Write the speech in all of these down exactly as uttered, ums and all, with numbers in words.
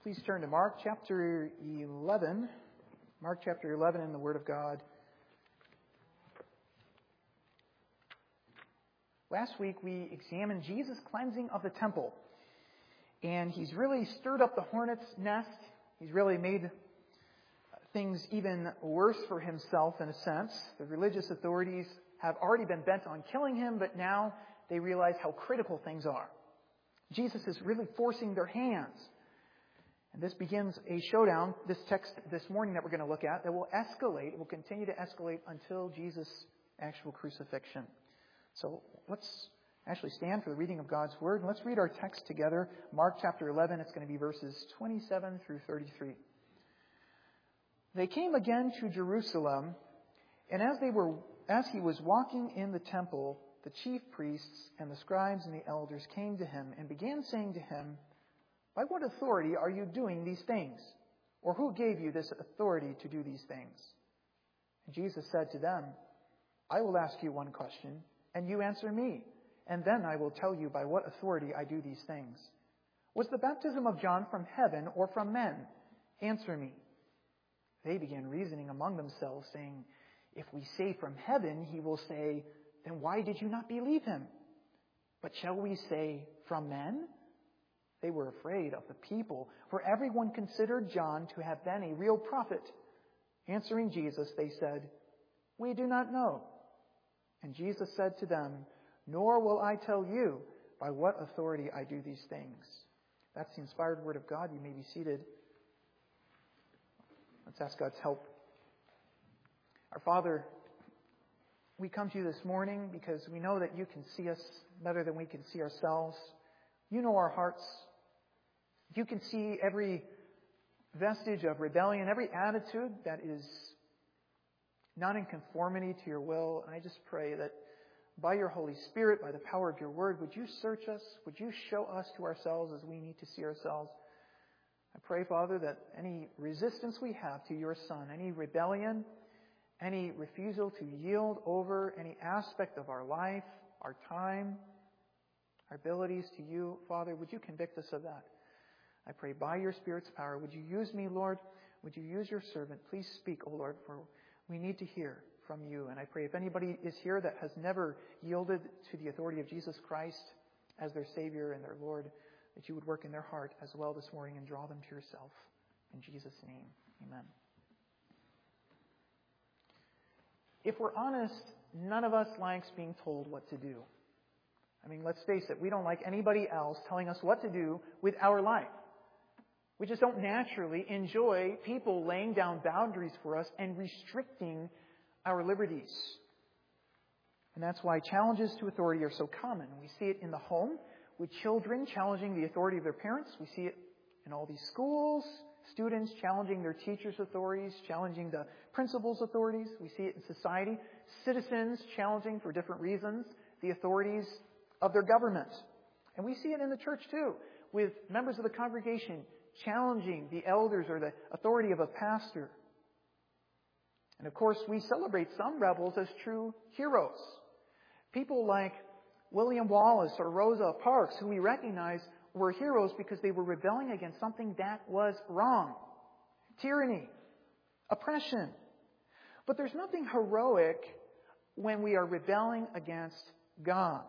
Please turn to Mark chapter eleven. Mark chapter eleven in the Word of God. Last week we examined Jesus' cleansing of the temple. And he's really stirred up the hornet's nest. He's really made things even worse for himself in a sense. The religious authorities have already been bent on killing him, but now they realize how critical things are. Jesus is really forcing their hands. And this begins a showdown, this text this morning that we're going to look at, that will escalate, will continue to escalate until Jesus' actual crucifixion. So let's actually stand for the reading of God's Word, and let's read our text together. Mark chapter eleven, it's going to be verses twenty-seven through thirty-three. They came again to Jerusalem, and as they were, as he was walking in the temple, the chief priests and the scribes and the elders came to him and began saying to him, "By what authority are you doing these things? Or who gave you this authority to do these things?" And Jesus said to them, "I will ask you one question, and you answer me, and then I will tell you by what authority I do these things. Was the baptism of John from heaven or from men? Answer me." They began reasoning among themselves, saying, "If we say from heaven, he will say, 'Then why did you not believe him?' But shall we say from men?" They were afraid of the people, for everyone considered John to have been a real prophet. Answering Jesus, they said, "We do not know." And Jesus said to them, "Nor will I tell you by what authority I do these things." That's the inspired word of God. You may be seated. Let's ask God's help. Our Father, we come to you this morning because we know that you can see us better than we can see ourselves. You know our hearts. You can see every vestige of rebellion, every attitude that is not in conformity to your will. And I just pray that by your Holy Spirit, by the power of your word, would you search us? Would you show us to ourselves as we need to see ourselves? I pray, Father, that any resistance we have to your Son, any rebellion, any refusal to yield over any aspect of our life, our time, our abilities to you, Father, would you convict us of that? I pray by your Spirit's power, would you use me, Lord? Would you use your servant? Please speak, O Lord, for we need to hear from you. And I pray if anybody is here that has never yielded to the authority of Jesus Christ as their Savior and their Lord, that you would work in their heart as well this morning and draw them to yourself. In Jesus' name, amen. If we're honest, none of us likes being told what to do. I mean, let's face it, we don't like anybody else telling us what to do with our life. We just don't naturally enjoy people laying down boundaries for us and restricting our liberties. And that's why challenges to authority are so common. We see it in the home with children challenging the authority of their parents. We see it in all these schools, students challenging their teachers' authorities, challenging the principal's authorities. We see it in society, citizens challenging for different reasons the authorities of their government. And we see it in the church too, with members of the congregation challenging the elders or the authority of a pastor. And of course, we celebrate some rebels as true heroes. People like William Wallace or Rosa Parks, who we recognize were heroes because they were rebelling against something that was wrong. Tyranny, oppression. But there's nothing heroic when we are rebelling against God.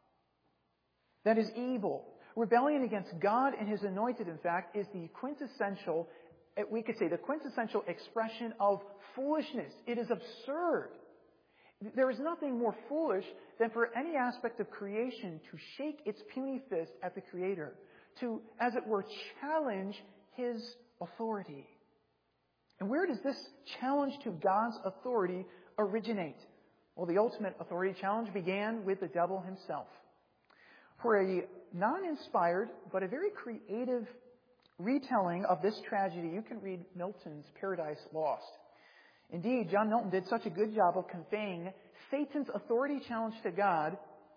That is evil. Rebellion against God and His anointed, in fact, is the quintessential, we could say, the quintessential expression of foolishness. It is absurd. There is nothing more foolish than for any aspect of creation to shake its puny fist at the Creator, to, as it were, challenge His authority. And where does this challenge to God's authority originate? Well, the ultimate authority challenge began with the devil himself. For a non-inspired, but a very creative retelling of this tragedy, you can read Milton's Paradise Lost. Indeed, John Milton did such a good job of conveying Satan's authority challenge to God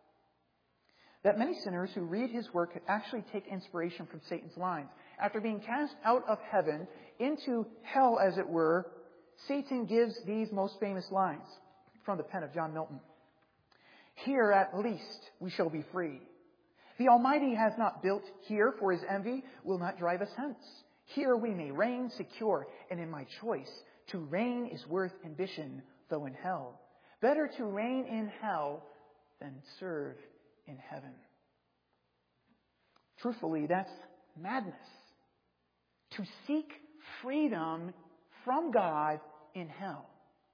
that many sinners who read his work actually take inspiration from Satan's lines. After being cast out of heaven into hell, as it were, Satan gives these most famous lines from the pen of John Milton. "Here at least we shall be free. The Almighty has not built here for His envy, will not drive us hence. Here we may reign secure, and in my choice, to reign is worth ambition, though in hell. Better to reign in hell than serve in heaven. Truthfully, that's madness. To seek freedom from God in hell.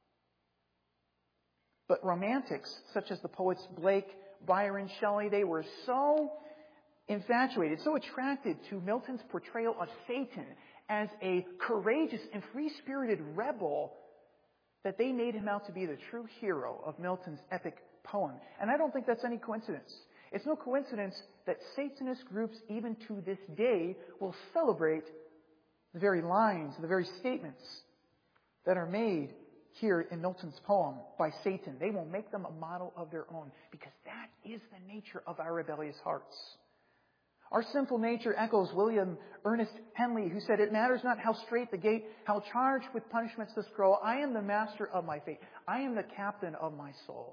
But romantics, such as the poets Blake, Byron, Shelley, they were so infatuated, so attracted to Milton's portrayal of Satan as a courageous and free-spirited rebel that they made him out to be the true hero of Milton's epic poem. And I don't think that's any coincidence. It's no coincidence that Satanist groups, even to this day, will celebrate the very lines, the very statements that are made here in Milton's poem by Satan. They will make them a model of their own, because that is the nature of our rebellious hearts. Our sinful nature echoes William Ernest Henley, who said, "It matters not how straight the gate, how charged with punishments the scroll. I am the master of my fate. I am the captain of my soul."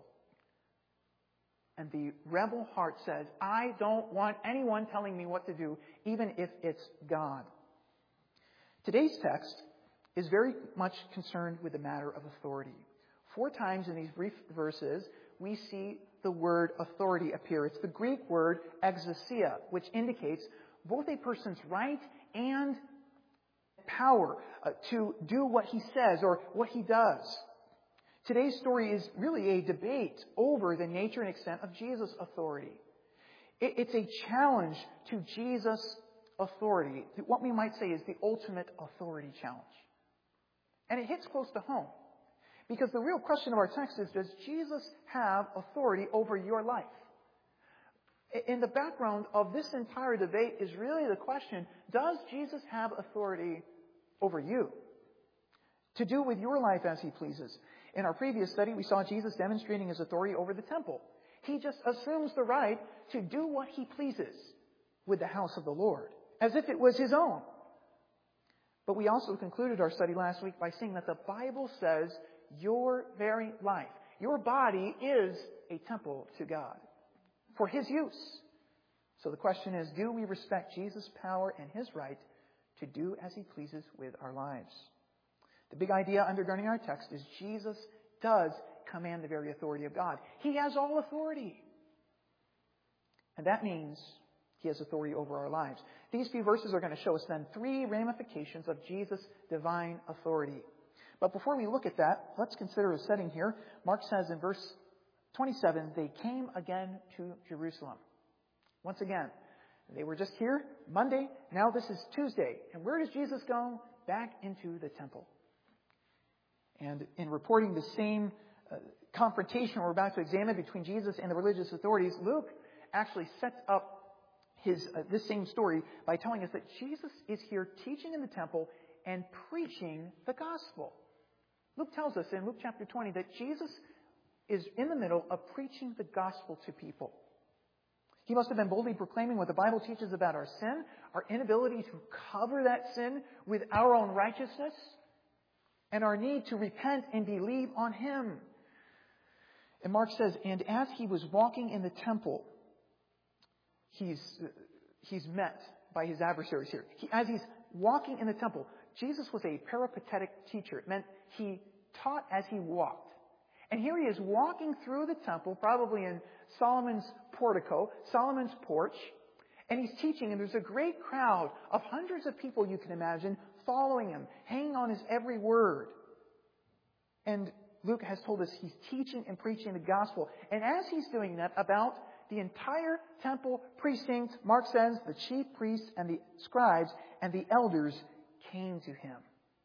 And the rebel heart says, I don't want anyone telling me what to do, even if it's God. Today's text is very much concerned with the matter of authority. Four times in these brief verses, we see the word authority appear. It's the Greek word exousia, which indicates both a person's right and power uh, to do what he says or what he does. Today's story is really a debate over the nature and extent of Jesus' authority. It, it's a challenge to Jesus' authority. What we might say is the ultimate authority challenge. And it hits close to home. Because the real question of our text is, does Jesus have authority over your life? In the background of this entire debate is really the question, does Jesus have authority over you? To do with your life as he pleases. In our previous study, we saw Jesus demonstrating his authority over the temple. He just assumes the right to do what he pleases with the house of the Lord, as if it was his own. But we also concluded our study last week by seeing that the Bible says your very life, your body is a temple to God for his use. So the question is, do we respect Jesus' power and his right to do as he pleases with our lives? The big idea undergirding our text is Jesus does command the very authority of God. He has all authority. And that means he has authority over our lives. These few verses are going to show us then three ramifications of Jesus' divine authority. But before we look at that, let's consider a setting here. Mark says in verse twenty-seven, they came again to Jerusalem. Once again, they were just here Monday. Now this is Tuesday. And where does Jesus go? Back into the temple. And in reporting the same uh, confrontation we're about to examine between Jesus and the religious authorities, Luke actually sets up his uh, this same story by telling us that Jesus is here teaching in the temple and preaching the gospel. Luke tells us in Luke chapter twenty that Jesus is in the middle of preaching the gospel to people. He must have been boldly proclaiming what the Bible teaches about our sin, our inability to cover that sin with our own righteousness, and our need to repent and believe on him. And Mark says, and as he was walking in the temple, he's, he's met by his adversaries here. He, as he's walking in the temple, Jesus was a peripatetic teacher. It meant he taught as he walked. And here he is walking through the temple, probably in Solomon's portico, Solomon's porch, and he's teaching, and there's a great crowd of hundreds of people, you can imagine, following him, hanging on his every word. And Luke has told us he's teaching and preaching the gospel. And as he's doing that, about the entire temple precinct, Mark says, the chief priests and the scribes and the elders came to him.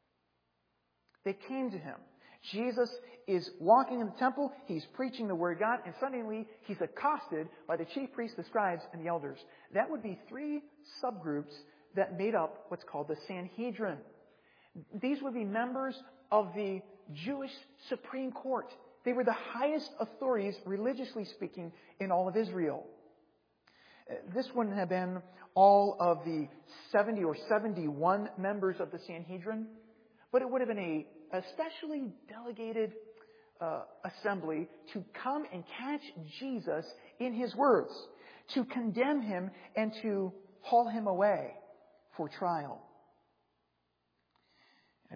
They came to him. Jesus is walking in the temple, he's preaching the word of God, and suddenly he's accosted by the chief priests, the scribes, and the elders. That would be three subgroups that made up what's called the Sanhedrin. These would be members of the Jewish Supreme Court. They were the highest authorities, religiously speaking, in all of Israel. This wouldn't have been all of the seventy or seventy-one members of the Sanhedrin, but it would have been a a specially delegated uh, assembly to come and catch Jesus in his words, to condemn him and to haul him away for trial.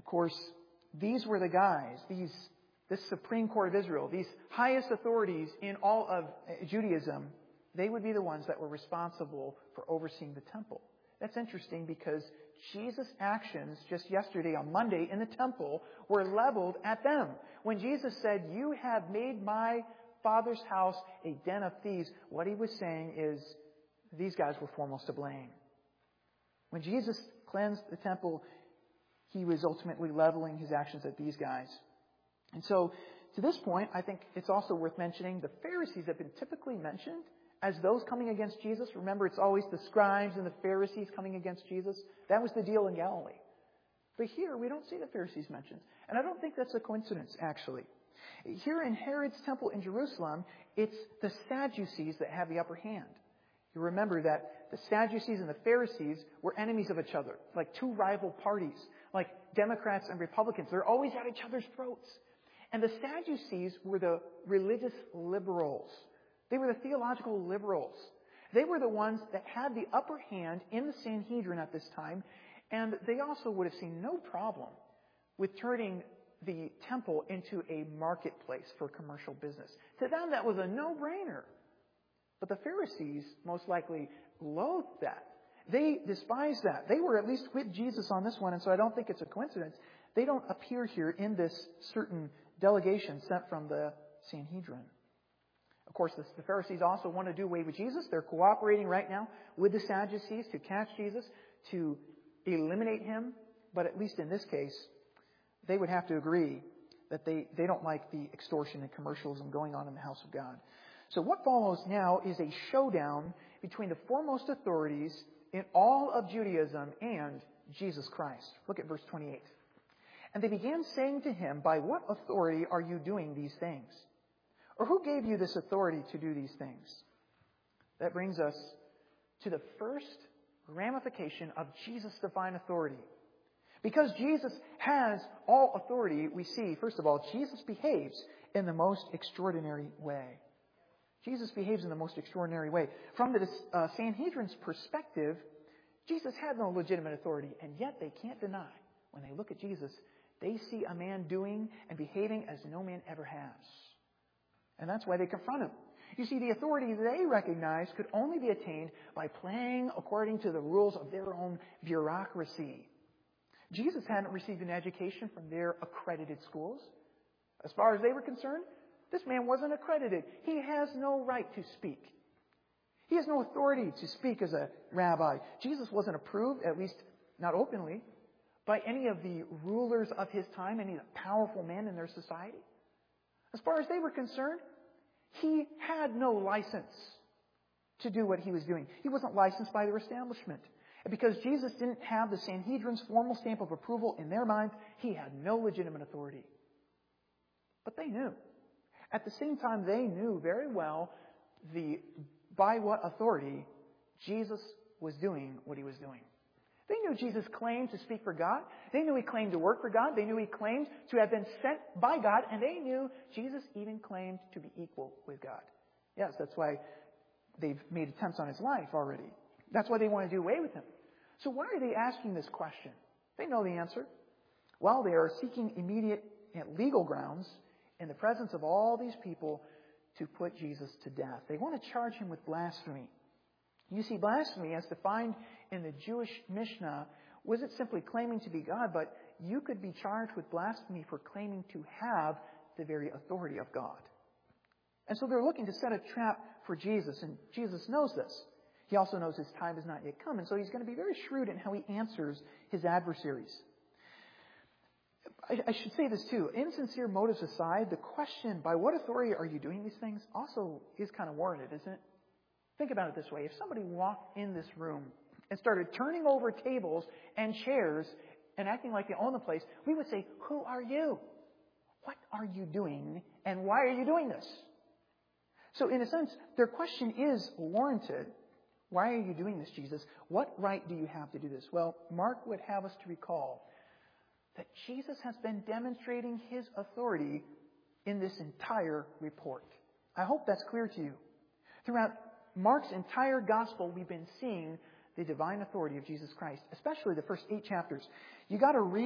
course, these were the guys, these this Supreme Court of Israel, these highest authorities in all of Judaism, they would be the ones that were responsible for overseeing the temple. That's interesting because Jesus' actions just yesterday on Monday in the temple were leveled at them. When Jesus said, "You have made my Father's house a den of thieves," what he was saying is these guys were foremost to blame. When Jesus cleansed the temple, he was ultimately leveling his actions at these guys. And so, to this point, I think it's also worth mentioning the Pharisees have been typically mentioned as those coming against Jesus. Remember, it's always the scribes and the Pharisees coming against Jesus. That was the deal in Galilee. But here, we don't see the Pharisees mentioned. And I don't think that's a coincidence, actually. Here in Herod's temple in Jerusalem, it's the Sadducees that have the upper hand. You remember that the Sadducees and the Pharisees were enemies of each other, like two rival parties, like Democrats and Republicans. They're always at each other's throats. And the Sadducees were the religious liberals. They were the theological liberals. They were the ones that had the upper hand in the Sanhedrin at this time, and they also would have seen no problem with turning the temple into a marketplace for commercial business. To them, that was a no-brainer. But the Pharisees most likely loathed that. They despised that. They were at least with Jesus on this one, and so I don't think it's a coincidence. They don't appear here in this certain delegation sent from the Sanhedrin. Of course, the Pharisees also want to do away with Jesus. They're cooperating right now with the Sadducees to catch Jesus, to eliminate him. But at least in this case, they would have to agree that they, they don't like the extortion and commercialism going on in the house of God. So what follows now is a showdown between the foremost authorities in all of Judaism and Jesus Christ. Look at verse twenty-eight. And they began saying to him, "By what authority are you doing these things? Or who gave you this authority to do these things?" That brings us to the first ramification of Jesus' divine authority. Because Jesus has all authority, we see, first of all, Jesus behaves in the most extraordinary way. Jesus behaves in the most extraordinary way. From the uh, Sanhedrin's perspective, Jesus had no legitimate authority, and yet they can't deny, when they look at Jesus, they see a man doing and behaving as no man ever has. And that's why they confront him. You see, the authority they recognized could only be attained by playing according to the rules of their own bureaucracy. Jesus hadn't received an education from their accredited schools. As far as they were concerned, this man wasn't accredited. He has no right to speak. He has no authority to speak as a rabbi. Jesus wasn't approved, at least not openly, by any of the rulers of his time, any of the powerful men in their society. As far as they were concerned, he had no license to do what he was doing. He wasn't licensed by their establishment. And because Jesus didn't have the Sanhedrin's formal stamp of approval in their minds, he had no legitimate authority. But they knew. At the same time, they knew very well the by what authority Jesus was doing what he was doing. They knew Jesus claimed to speak for God. They knew he claimed to work for God. They knew he claimed to have been sent by God. And they knew Jesus even claimed to be equal with God. Yes, that's why they've made attempts on his life already. That's why they want to do away with him. So why are they asking this question? They know the answer. Well, they are seeking immediate legal grounds in the presence of all these people to put Jesus to death. They want to charge him with blasphemy. You see, blasphemy, as defined in the Jewish Mishnah, wasn't simply claiming to be God, but you could be charged with blasphemy for claiming to have the very authority of God. And so they're looking to set a trap for Jesus, and Jesus knows this. He also knows his time has not yet come, and so he's going to be very shrewd in how he answers his adversaries. I, I should say this too. Insincere motives aside, the question, by what authority are you doing these things, also is kind of warranted, isn't it? Think about it this way. If somebody walked in this room and started turning over tables and chairs and acting like they own the place, we would say, "Who are you? What are you doing? And why are you doing this?" So in a sense, their question is warranted. Why are you doing this, Jesus? What right do you have to do this? Well, Mark would have us to recall that Jesus has been demonstrating his authority in this entire report. I hope that's clear to you. Throughout Mark's entire gospel, we've been seeing the divine authority of Jesus Christ, especially the first eight chapters. You got to read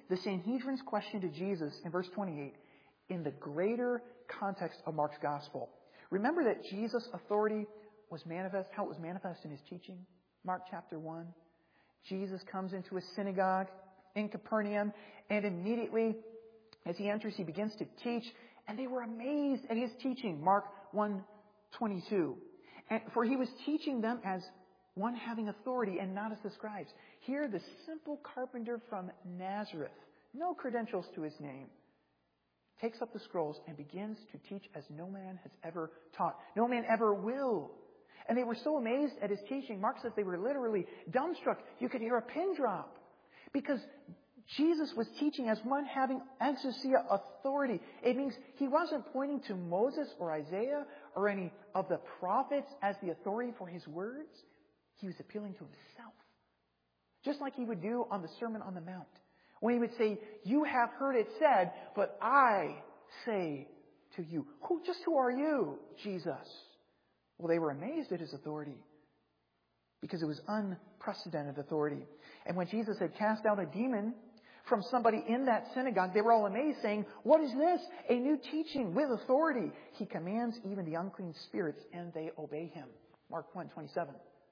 the Sanhedrin's question to Jesus in verse twenty-eight in the greater context of Mark's gospel. Remember that Jesus' authority was manifest, how it was manifest in his teaching? Mark chapter one. Jesus comes into a synagogue in Capernaum, and immediately as he enters, he begins to teach, and they were amazed at his teaching. Mark one twenty-two. And for he was teaching them as one having authority and not as the scribes. Here, the simple carpenter from Nazareth, no credentials to his name, takes up the scrolls and begins to teach as no man has ever taught. No man ever will. And they were so amazed at his teaching. Mark says they were literally dumbstruck. You could hear a pin drop. Because Jesus was teaching as one having exousia authority. It means he wasn't pointing to Moses or Isaiah or any of the prophets as the authority for his words. He was appealing to himself. Just like he would do on the Sermon on the Mount. When he would say, you have heard it said, but I say to you. Who, just who are you, Jesus? Well, they were amazed at his authority because it was unprecedented authority. And when Jesus had cast out a demon from somebody in that synagogue, they were all amazed, saying, what is this? A new teaching with authority. He commands even the unclean spirits, and they obey him. Mark one twenty-seven.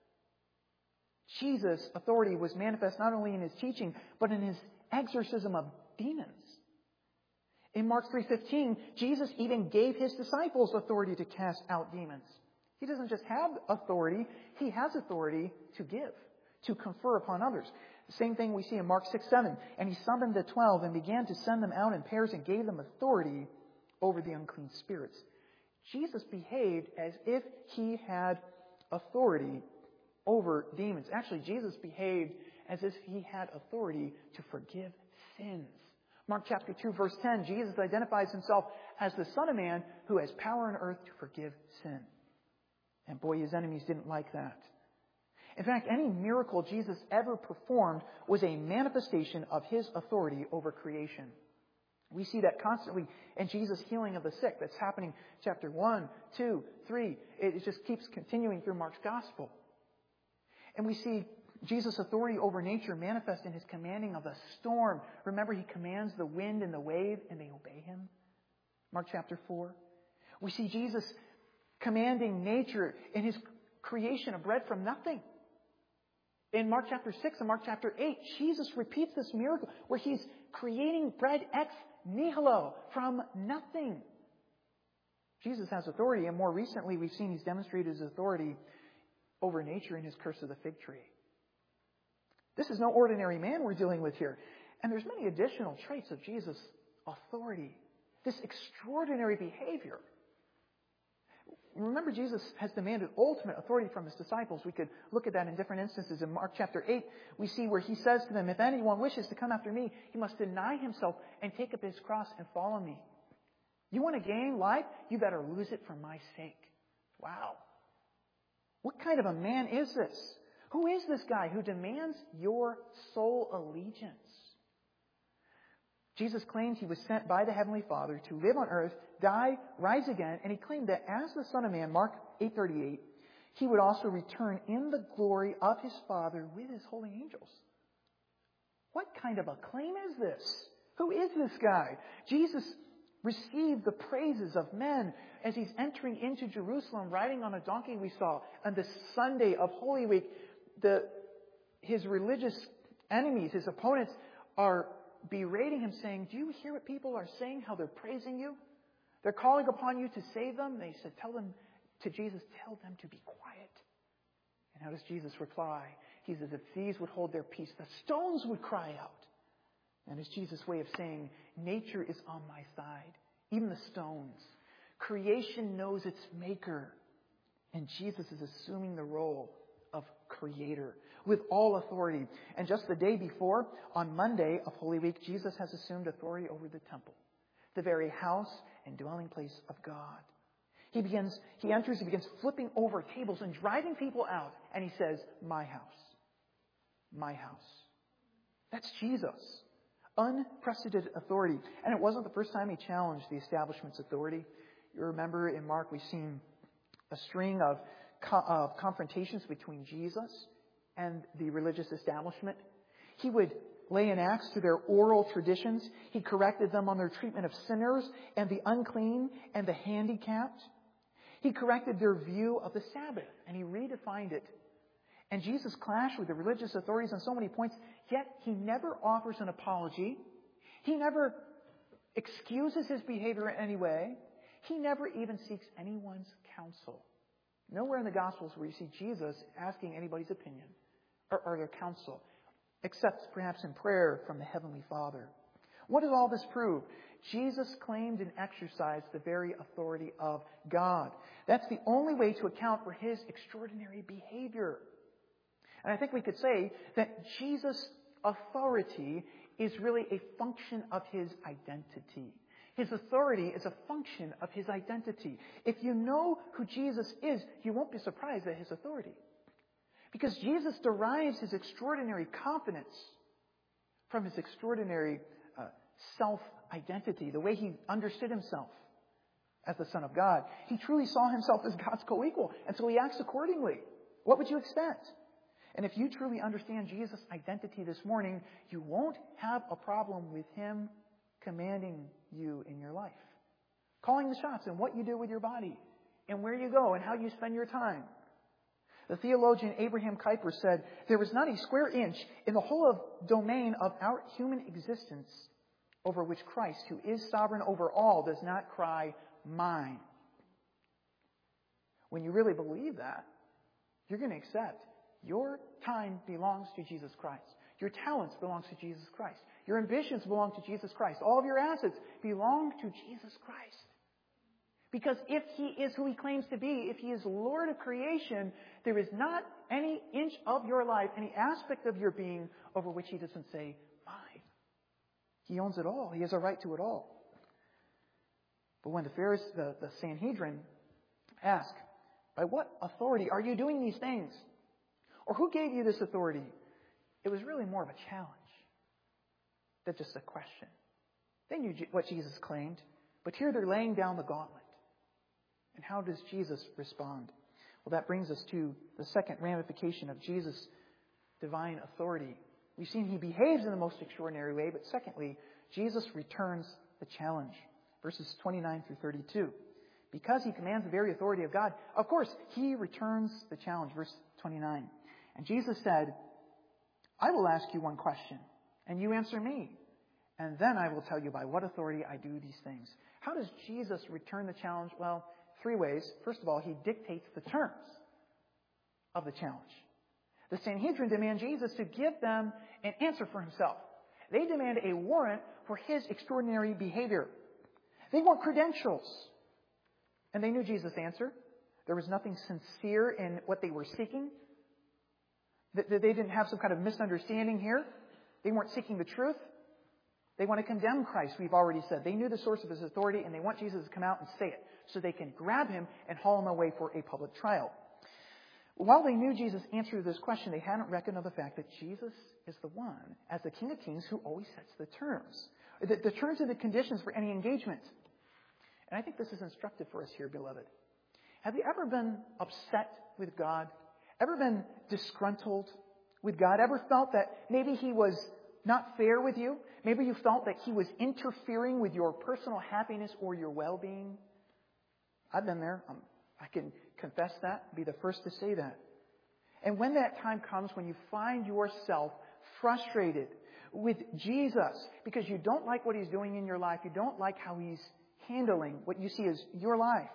Jesus' authority was manifest not only in his teaching, but in his exorcism of demons. In Mark three fifteen, Jesus even gave his disciples authority to cast out demons. He doesn't just have authority, he has authority to give, to confer upon others. The same thing we see in Mark six seven. And he summoned the twelve and began to send them out in pairs and gave them authority over the unclean spirits. Jesus behaved as if he had authority over demons. Actually, Jesus behaved as if he had authority to forgive sins. Mark chapter two, verse ten, Jesus identifies himself as the Son of Man who has power on earth to forgive sin. And boy, his enemies didn't like that. In fact, any miracle Jesus ever performed was a manifestation of his authority over creation. We see that constantly in Jesus' healing of the sick. That's happening chapter one, two, three. It just keeps continuing through Mark's gospel. And we see Jesus' authority over nature manifest in his commanding of the storm. Remember, he commands the wind and the wave, and they obey him. Mark chapter four. We see Jesus commanding nature in his creation of bread from nothing. In Mark chapter six and Mark chapter eight, Jesus repeats this miracle where he's creating bread ex nihilo, from nothing. Jesus has authority, and more recently we've seen he's demonstrated his authority over nature in his curse of the fig tree. This is no ordinary man we're dealing with here. And there's many additional traits of Jesus' authority. This extraordinary behavior. Remember, Jesus has demanded ultimate authority from his disciples. We could look at that in different instances. In Mark chapter eight, we see where he says to them, if anyone wishes to come after me, he must deny himself and take up his cross and follow me. You want to gain life? You better lose it for my sake. Wow. What kind of a man is this? Who is this guy who demands your sole allegiance? Jesus claimed he was sent by the Heavenly Father to live on earth, die, rise again, and he claimed that as the Son of Man, Mark eight thirty-eight, he would also return in the glory of his Father with his holy angels. What kind of a claim is this? Who is this guy? Jesus received the praises of men as he's entering into Jerusalem, riding on a donkey we saw on the Sunday of Holy Week. The, his religious enemies, his opponents, are berating him, saying, do you hear what people are saying, how they're praising you? They're calling upon you to save them. They said, tell them to Jesus, tell them to be quiet. And how does Jesus reply? He says, if these would hold their peace, the stones would cry out. And it's Jesus' way of saying, nature is on my side, even the stones. Creation knows its maker. And Jesus is assuming the role of creator with all authority. And just the day before, on Monday of Holy Week, Jesus has assumed authority over the temple, the very house and dwelling place of God. He begins, he enters, he begins flipping over tables and driving people out. And he says, my house, my house. That's Jesus. Unprecedented authority. And it wasn't the first time he challenged the establishment's authority. You remember in Mark, we've seen a string of, of confrontations between Jesus and the religious establishment. He would lay an axe to their oral traditions. He corrected them on their treatment of sinners and the unclean and the handicapped. He corrected their view of the Sabbath, and he redefined it. And Jesus clashed with the religious authorities on so many points, yet he never offers an apology. He never excuses his behavior in any way. He never even seeks anyone's counsel. Nowhere in the Gospels where you see Jesus asking anybody's opinion or, or their counsel, except perhaps in prayer from the Heavenly Father. What does all this prove? Jesus claimed and exercised the very authority of God. That's the only way to account for his extraordinary behavior. And I think we could say that Jesus' authority is really a function of his identity. His authority is a function of his identity. If you know who Jesus is, you won't be surprised at his authority. Because Jesus derives his extraordinary confidence from his extraordinary uh, self-identity, the way he understood himself as the Son of God. He truly saw himself as God's co-equal, and so he acts accordingly. What would you expect? And if you truly understand Jesus' identity this morning, you won't have a problem with him commanding you in your life. Calling the shots in what you do with your body, and where you go, and how you spend your time. The theologian Abraham Kuyper said, "There is not a square inch in the whole of domain of our human existence over which Christ, who is sovereign over all, does not cry, 'Mine.'" When you really believe that, you're going to accept your time belongs to Jesus Christ. Your talents belong to Jesus Christ. Your ambitions belong to Jesus Christ. All of your assets belong to Jesus Christ. Because if he is who he claims to be, if he is Lord of creation, there is not any inch of your life, any aspect of your being over which he doesn't say, "Mine." He owns it all. He has a right to it all. But when the Pharisees, the, the Sanhedrin ask, "By what authority are you doing these things?" Or "Who gave you this authority?" It was really more of a challenge than just a question. They knew what Jesus claimed, but here they're laying down the gauntlet. And how does Jesus respond? Well, that brings us to the second ramification of Jesus' divine authority. We've seen he behaves in the most extraordinary way, but secondly, Jesus returns the challenge. Verses twenty-nine through thirty-two. Because he commands the very authority of God, of course, he returns the challenge. Verse twenty-nine. And Jesus said, "I will ask you one question, and you answer me. And then I will tell you by what authority I do these things." How does Jesus return the challenge? Well, three ways. First of all, he dictates the terms of the challenge. The Sanhedrin demand Jesus to give them an answer for himself. They demand a warrant for his extraordinary behavior. They want credentials. And they knew Jesus' answer. There was nothing sincere in what they were seeking. They didn't have some kind of misunderstanding here. They weren't seeking the truth. They want to condemn Christ, we've already said. They knew the source of his authority, and they want Jesus to come out and say it so they can grab him and haul him away for a public trial. While they knew Jesus' answer to this question, they hadn't reckoned on the fact that Jesus is the one, as the King of Kings, who always sets the terms. The, the terms and the conditions for any engagement. And I think this is instructive for us here, beloved. Have you ever been upset with God? Ever been disgruntled with God? Ever felt that maybe he was not fair with you? Maybe you felt that he was interfering with your personal happiness or your well-being? I've been there. Um, I can confess that, be the first to say that. And when that time comes, when you find yourself frustrated with Jesus because you don't like what he's doing in your life, you don't like how he's handling what you see as your life,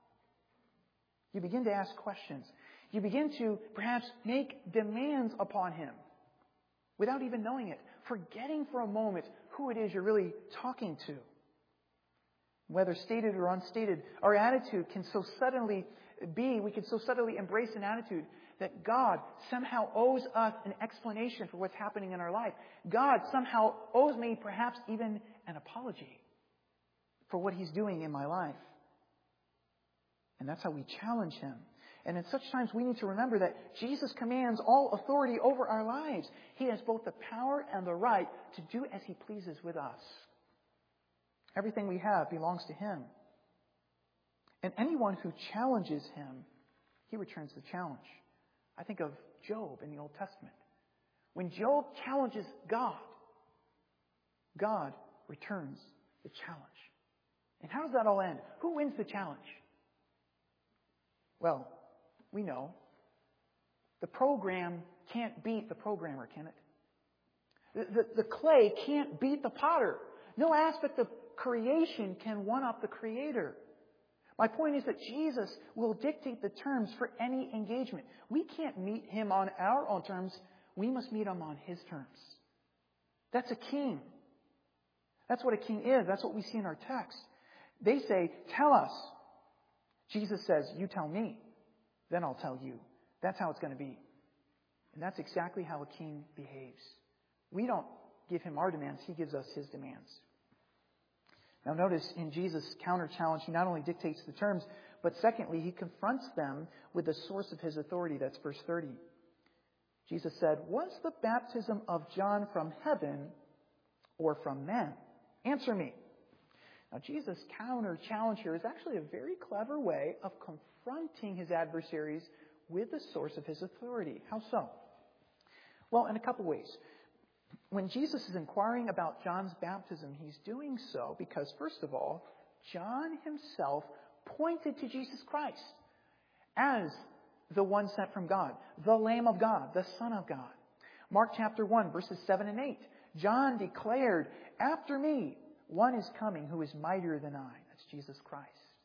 you begin to ask questions. You begin to perhaps make demands upon him without even knowing it, forgetting for a moment who it is you're really talking to. Whether stated or unstated, our attitude can so suddenly be, we can so suddenly embrace an attitude that God somehow owes us an explanation for what's happening in our life. God somehow owes me perhaps even an apology for what he's doing in my life. And that's how we challenge him. And in such times, we need to remember that Jesus commands all authority over our lives. He has both the power and the right to do as he pleases with us. Everything we have belongs to him. And anyone who challenges him, he returns the challenge. I think of Job in the Old Testament. When Job challenges God God returns the challenge. And how does that all end? Who wins the challenge? Well, we know the program can't beat the programmer, can it? The, the, the clay can't beat the potter. No aspect of creation can one-up the Creator. My point is that Jesus will dictate the terms for any engagement. We can't meet Him on our own terms. We must meet Him on His terms. That's a king. That's what a king is. That's what we see in our text. They say, tell us. Jesus says, you tell me, then I'll tell you. That's how it's going to be. And that's exactly how a king behaves. We don't give Him our demands. He gives us His demands. Now notice in Jesus' counter-challenge, He not only dictates the terms, but secondly, He confronts them with the source of His authority. That's verse thirty. Jesus said, was the baptism of John from heaven or from men? Answer me. Now Jesus' counter-challenge here is actually a very clever way of confronting His adversaries with the source of His authority. How so? Well, in a couple ways. When Jesus is inquiring about John's baptism, He's doing so because, first of all, John himself pointed to Jesus Christ as the one sent from God, the Lamb of God, the Son of God. Mark chapter one, verses seven and eight. John declared, after me, one is coming who is mightier than I. That's Jesus Christ.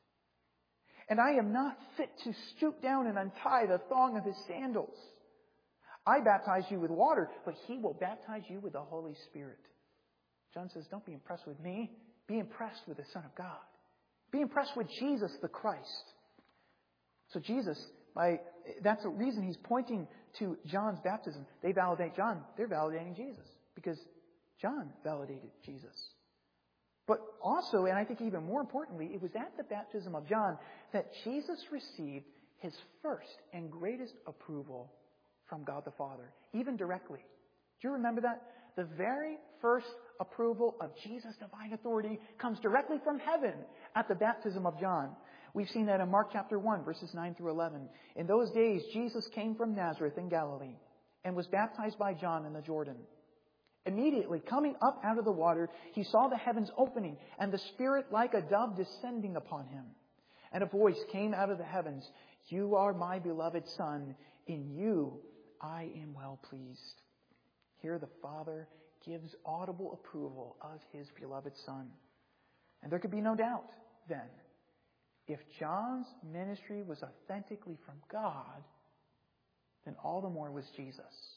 And I am not fit to stoop down and untie the thong of His sandals. I baptize you with water, but He will baptize you with the Holy Spirit. John says, don't be impressed with me. Be impressed with the Son of God. Be impressed with Jesus the Christ. So Jesus, by that's the reason He's pointing to John's baptism. They validate John. They're validating Jesus because John validated Jesus. But also, and I think even more importantly, it was at the baptism of John that Jesus received His first and greatest approval from God the Father, even directly. Do you remember that? The very first approval of Jesus' divine authority comes directly from heaven at the baptism of John. We've seen that in Mark chapter one, verses nine through eleven. In those days, Jesus came from Nazareth in Galilee and was baptized by John in the Jordan. Immediately, coming up out of the water, He saw the heavens opening and the Spirit like a dove descending upon Him. And a voice came out of the heavens, you are my beloved Son, in you I am well pleased. Here the Father gives audible approval of His beloved Son. And there could be no doubt then, if John's ministry was authentically from God, then all the more was Jesus.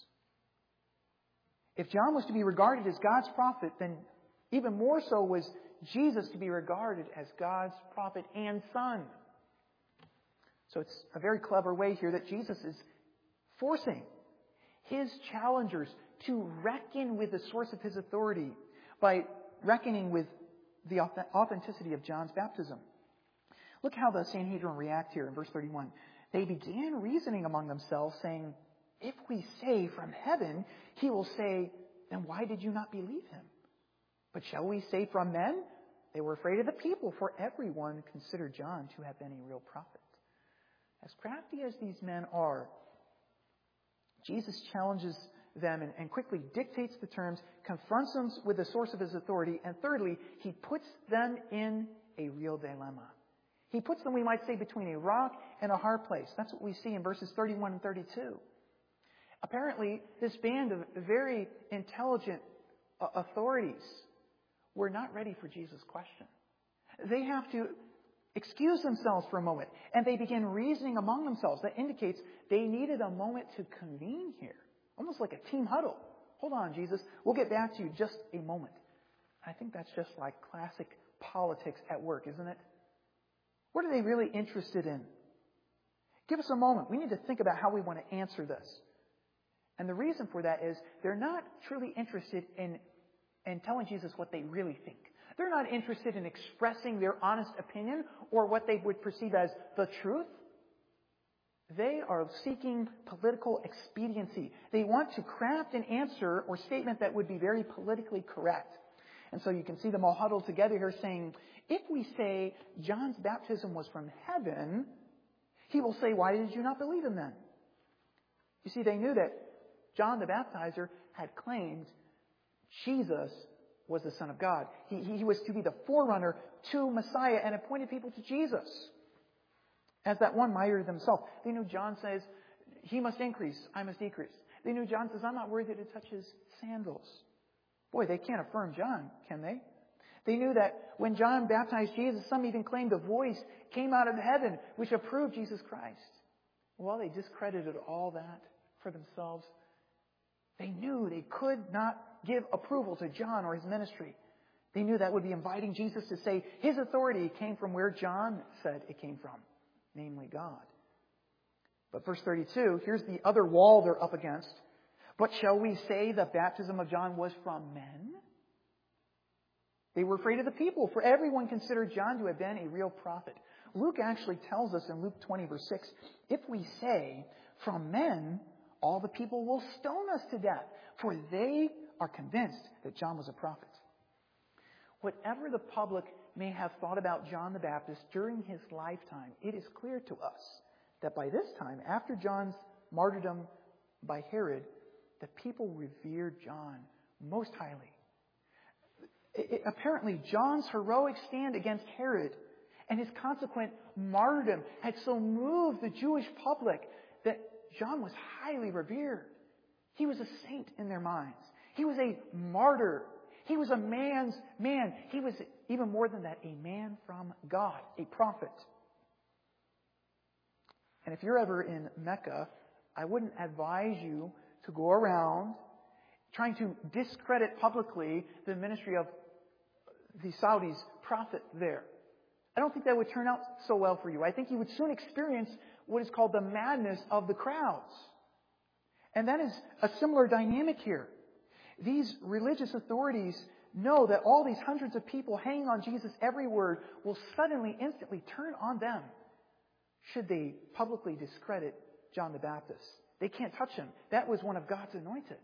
If John was to be regarded as God's prophet, then even more so was Jesus to be regarded as God's prophet and Son. So it's a very clever way here that Jesus is forcing His challengers to reckon with the source of His authority by reckoning with the authenticity of John's baptism. Look how the Sanhedrin react here in verse thirty-one. They began reasoning among themselves, saying, if we say from heaven, He will say, then why did you not believe Him? But shall we say from men? They were afraid of the people, for everyone considered John to have been a real prophet. As crafty as these men are, Jesus challenges them and, and quickly dictates the terms, confronts them with the source of His authority, and thirdly, He puts them in a real dilemma. He puts them, we might say, between a rock and a hard place. That's what we see in verses thirty-one and thirty-two. Apparently, this band of very intelligent uh, authorities were not ready for Jesus' question. They have to excuse themselves for a moment, and they begin reasoning among themselves. That indicates they needed a moment to convene here, almost like a team huddle. Hold on, Jesus. We'll get back to you just a moment. I think that's just like classic politics at work, isn't it? What are they really interested in? Give us a moment. We need to think about how we want to answer this. And the reason for that is they're not truly interested in, in telling Jesus what they really think. They're not interested in expressing their honest opinion or what they would perceive as the truth. They are seeking political expediency. They want to craft an answer or statement that would be very politically correct. And so you can see them all huddled together here saying, if we say John's baptism was from heaven, He will say, why did you not believe Him then? You see, they knew that John the Baptizer had claimed Jesus was the Son of God. He, he was to be the forerunner to Messiah and it pointed people to Jesus as that one mightier than himself. They knew John says, he must increase, I must decrease. They knew John says, I'm not worthy to touch his sandals. Boy, they can't affirm John, can they? They knew that when John baptized Jesus, some even claimed a voice came out of heaven which approved Jesus Christ. Well, they discredited all that for themselves. They knew they could not give approval to John or his ministry. They knew that would be inviting Jesus to say his authority came from where John said it came from, namely God. But verse thirty-two, here's the other wall they're up against. But shall we say the baptism of John was from men? They were afraid of the people, for everyone considered John to have been a real prophet. Luke actually tells us in Luke twenty, verse six, if we say from men, all the people will stone us to death, for they are convinced that John was a prophet. Whatever the public may have thought about John the Baptist during his lifetime, it is clear to us that by this time, after John's martyrdom by Herod, the people revered John most highly. It, it, apparently, John's heroic stand against Herod and his consequent martyrdom had so moved the Jewish public that John was highly revered. He was a saint in their minds. He was a martyr. He was a man's man. He was, even more than that, a man from God, a prophet. And if you're ever in Mecca, I wouldn't advise you to go around trying to discredit publicly the ministry of the Saudis' prophet there. I don't think that would turn out so well for you. I think you would soon experience what is called the madness of the crowds. And that is a similar dynamic here. These religious authorities know that all these hundreds of people hanging on Jesus' every word will suddenly, instantly turn on them should they publicly discredit John the Baptist. They can't touch him. That was one of God's anointed.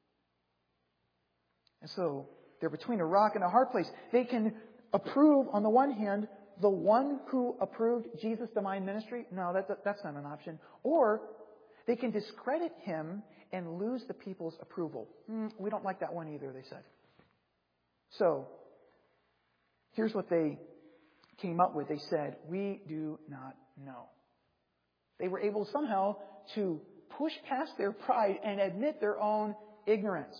And so they're between a rock and a hard place. They can approve, on the one hand, the one who approved Jesus' divine ministry. No, that, that's not an option. Or they can discredit him and lose the people's approval. Mm, we don't like that one either, they said. So, here's what they came up with. They said, we do not know. They were able somehow to push past their pride and admit their own ignorance.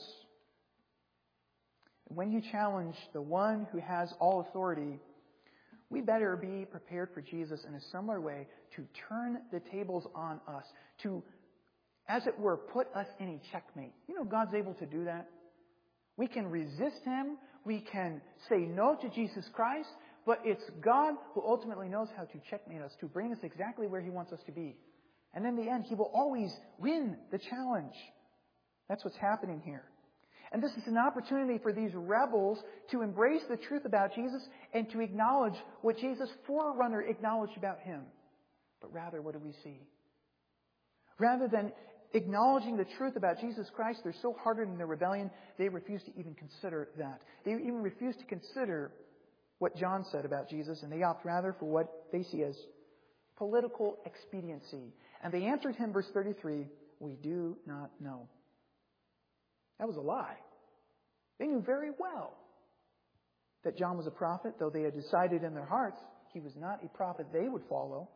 When you challenge the one who has all authority, we better be prepared for Jesus in a similar way to turn the tables on us, to, as it were, put us in a checkmate. You know, God's able to do that. We can resist him. We can say no to Jesus Christ. But it's God who ultimately knows how to checkmate us, to bring us exactly where he wants us to be. And in the end, he will always win the challenge. That's what's happening here. And this is an opportunity for these rebels to embrace the truth about Jesus and to acknowledge what Jesus' forerunner acknowledged about him. But rather, what do we see? Rather than acknowledging the truth about Jesus Christ, they're so hardened in their rebellion, they refuse to even consider that. They even refuse to consider what John said about Jesus, and they opt rather for what they see as political expediency. And they answered him, verse thirty-three, we do not know. That was a lie. They knew very well that John was a prophet, though they had decided in their hearts he was not a prophet they would follow.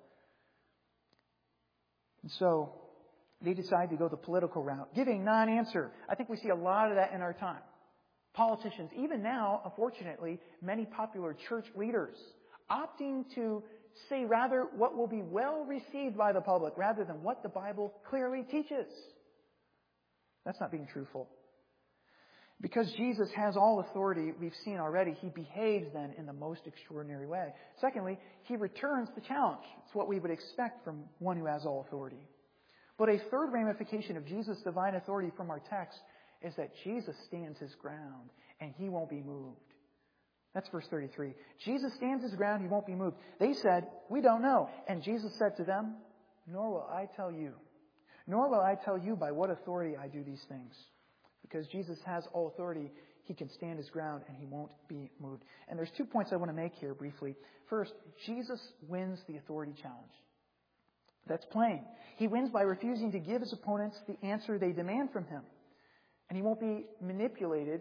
And so they decided to go the political route, giving non-answer. I think we see a lot of that in our time. Politicians, even now, unfortunately, many popular church leaders, opting to say rather what will be well received by the public rather than what the Bible clearly teaches. That's not being truthful. Because Jesus has all authority, we've seen already, he behaves then in the most extraordinary way. Secondly, he returns the challenge. It's what we would expect from one who has all authority. But a third ramification of Jesus' divine authority from our text is that Jesus stands his ground and he won't be moved. That's verse thirty-three. Jesus stands his ground, he won't be moved. They said, we don't know. And Jesus said to them, nor will I tell you. Nor will I tell you by what authority I do these things. Because Jesus has all authority, he can stand his ground and he won't be moved. And there's two points I want to make here briefly. First, Jesus wins the authority challenge. That's plain. He wins by refusing to give his opponents the answer they demand from him. And he won't be manipulated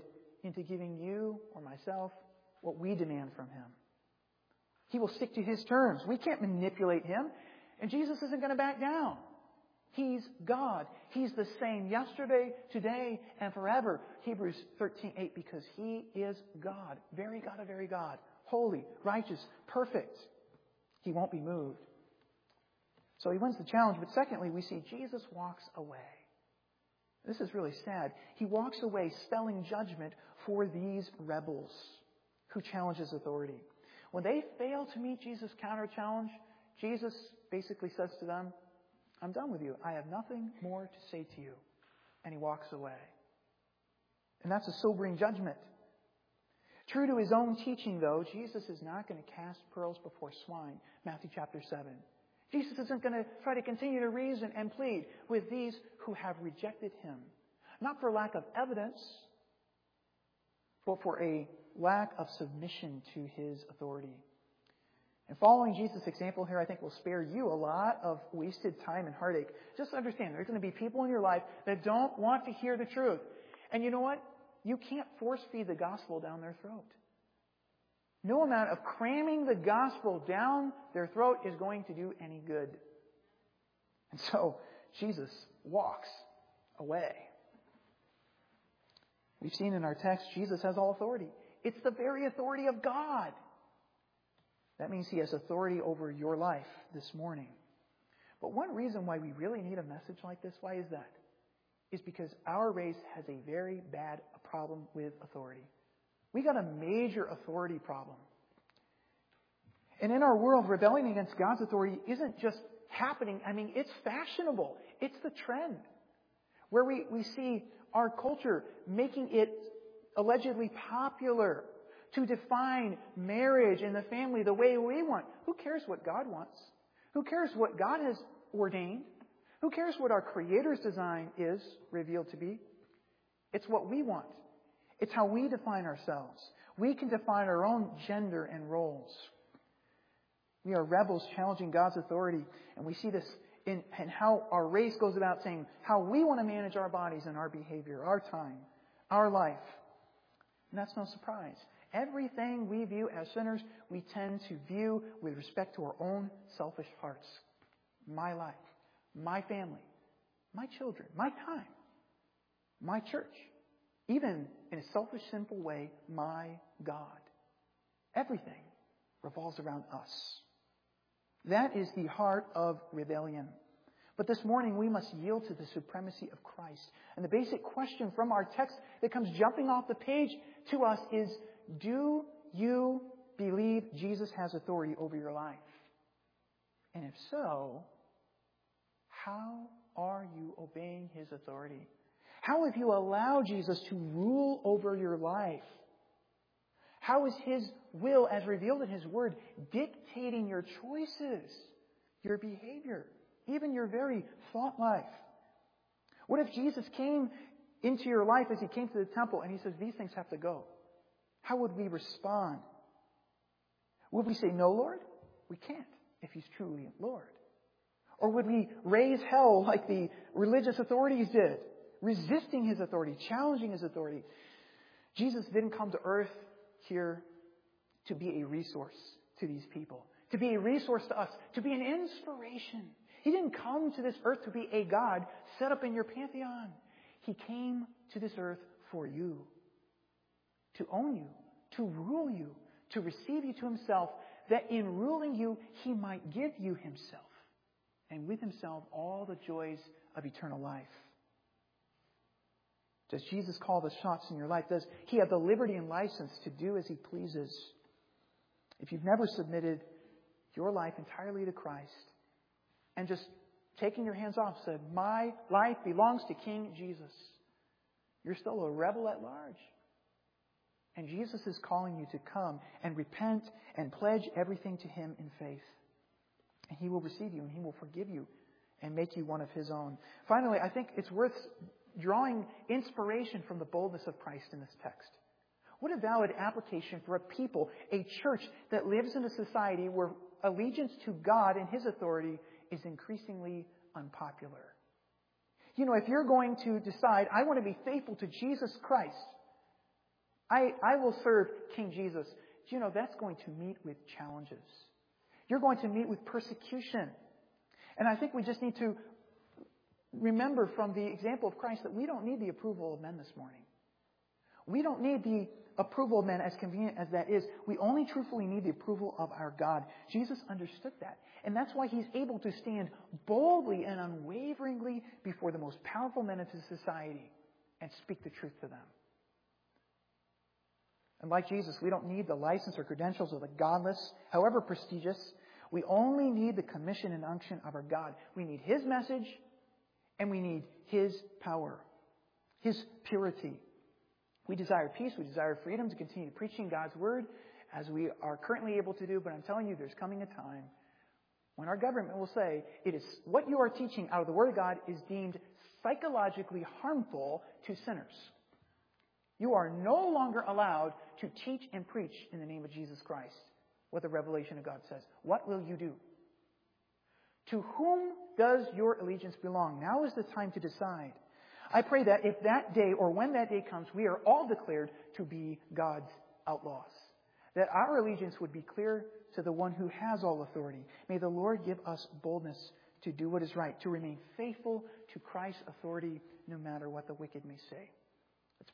into giving you or myself what we demand from Him. He will stick to His terms. We can't manipulate Him. And Jesus isn't going to back down. He's God. He's the same yesterday, today, and forever. Hebrews thirteen eight, because He is God. Very God of very God. Holy, righteous, perfect. He won't be moved. So He wins the challenge. But secondly, we see Jesus walks away. This is really sad. He walks away spelling judgment for these rebels who challenge His authority. When they fail to meet Jesus' counter-challenge, Jesus basically says to them, I'm done with you. I have nothing more to say to you. And He walks away. And that's a sobering judgment. True to His own teaching, though, Jesus is not going to cast pearls before swine. Matthew chapter seven. Jesus isn't going to try to continue to reason and plead with these who have rejected Him. Not for lack of evidence, but for a lack of submission to His authority. And following Jesus' example here, I think, will spare you a lot of wasted time and heartache. Just understand, there's going to be people in your life that don't want to hear the truth. And you know what? You can't force feed the gospel down their throat. No amount of cramming the gospel down their throat is going to do any good. And so, Jesus walks away. We've seen in our text, Jesus has all authority. It's the very authority of God. That means He has authority over your life this morning. But one reason why we really need a message like this, why is that? Is because our race has a very bad problem with authority. We got a major authority problem. And in our world, rebelling against God's authority isn't just happening. I mean, it's fashionable. It's the trend. Where we, we see our culture making it allegedly popular to define marriage and the family the way we want. Who cares what God wants? Who cares what God has ordained? Who cares what our Creator's design is revealed to be? It's what we want. It's how we define ourselves. We can define our own gender and roles. We are rebels challenging God's authority. And we see this in, in how our race goes about saying how we want to manage our bodies and our behavior, our time, our life. And that's no surprise. Everything we view as sinners, we tend to view with respect to our own selfish hearts. My life, my family, my children, my time, my church. Even in a selfish, simple way, my God. Everything revolves around us. That is the heart of rebellion. But this morning we must yield to the supremacy of Christ. And the basic question from our text that comes jumping off the page to us is, do you believe Jesus has authority over your life? And if so, how are you obeying His authority? How have you allowed Jesus to rule over your life? How is His will, as revealed in His Word, dictating your choices, your behavior, even your very thought life? What if Jesus came into your life as He came to the temple and He says, these things have to go? How would we respond? Would we say, no, Lord? We can't, if He's truly Lord. Or would we raise hell like the religious authorities did, resisting His authority, challenging His authority? Jesus didn't come to earth here to be a resource to these people, to be a resource to us, to be an inspiration. He didn't come to this earth to be a God set up in your pantheon. He came to this earth for you, to own you, to rule you, to receive you to Himself, that in ruling you, He might give you Himself, and with Himself all the joys of eternal life. Does Jesus call the shots in your life? Does He have the liberty and license to do as He pleases? If you've never submitted your life entirely to Christ and just taking your hands off, said, my life belongs to King Jesus, you're still a rebel at large. And Jesus is calling you to come and repent and pledge everything to Him in faith. And He will receive you and He will forgive you and make you one of His own. Finally, I think it's worth drawing inspiration from the boldness of Christ in this text. What a valid application for a people, a church that lives in a society where allegiance to God and His authority is increasingly unpopular. You know, if you're going to decide, I want to be faithful to Jesus Christ, I, I will serve King Jesus. Do you know that's going to meet with challenges? You're going to meet with persecution. And I think we just need to remember from the example of Christ that we don't need the approval of men this morning. We don't need the approval of men, as convenient as that is. We only truthfully need the approval of our God. Jesus understood that. And that's why He's able to stand boldly and unwaveringly before the most powerful men in His society and speak the truth to them. And like Jesus, we don't need the license or credentials of the godless, however prestigious. We only need the commission and unction of our God. We need His message, and we need His power, His purity. We desire peace, we desire freedom to continue preaching God's Word as we are currently able to do, but I'm telling you, there's coming a time when our government will say, it is what you are teaching out of the Word of God is deemed psychologically harmful to sinners. You are no longer allowed to teach and preach in the name of Jesus Christ what the revelation of God says. What will you do? To whom does your allegiance belong? Now is the time to decide. I pray that if that day or when that day comes, we are all declared to be God's outlaws. That our allegiance would be clear to the one who has all authority. May the Lord give us boldness to do what is right, to remain faithful to Christ's authority no matter what the wicked may say.